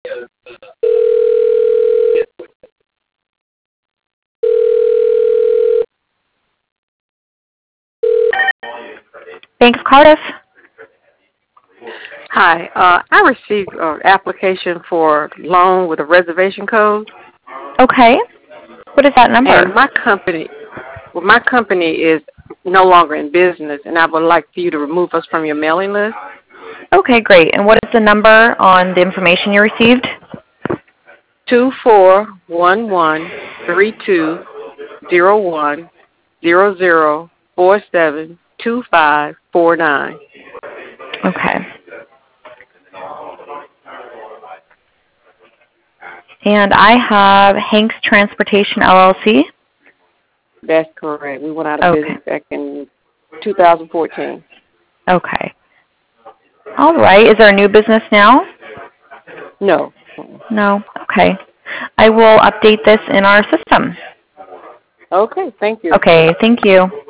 Bank of Cardiff. Hi. I received an application for loan with a reservation code. Okay. What is that number? And my company is no longer in business, and I would like for you to remove us from your mailing list. Okay, great. And what is the number on the information you received? 2411320100472549. Okay. And I have Hanks Transportation, LLC. That's correct. We went out of business back in 2014. Okay. All right. Is there a new business now? No. No. Okay. I will update this in our system. Okay. Thank you. Okay. Thank you.